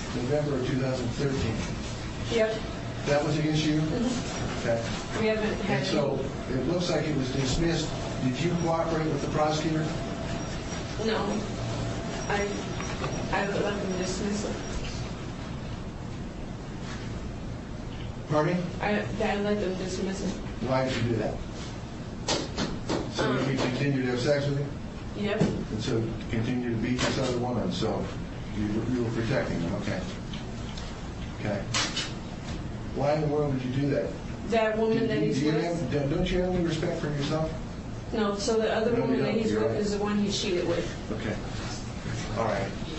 November of 2013. Yep. That was the issue? Mm-hmm. Okay. We haven't had And so it looks like it was dismissed. Did you cooperate with the prosecutor? No. I let them dismiss it. Pardon me? I let them dismiss it. Why did you do that? So you continued to have sex with him? Yep. And so continue to beat this other woman, so you were protecting him, okay. Okay. Why in the world would you do that? That woman that he's with? Don't you have any respect for yourself? No, so the other No, woman you that don't. he's You're with right. is the one he cheated with. Okay. All right.